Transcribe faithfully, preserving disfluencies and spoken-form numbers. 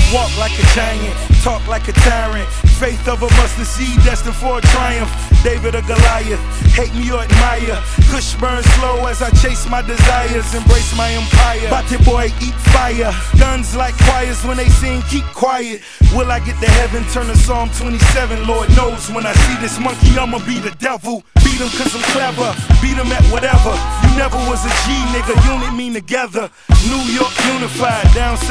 Walk like a giant, talk like a tyrant. Faith of a mustard seed destined for a triumph. David or Goliath, hate me or admire. Kush burn slow as I chase my desires. Embrace my empire. Bate boy, eat fire. Guns like choirs when they sing, keep quiet. Will I get to heaven? Turn to Psalm twenty-seven. Lord knows when I see this monkey, I'ma be the devil. Beat him cause I'm clever, beat him at whatever. You never was a G, nigga, unit mean together. New York unified, down south.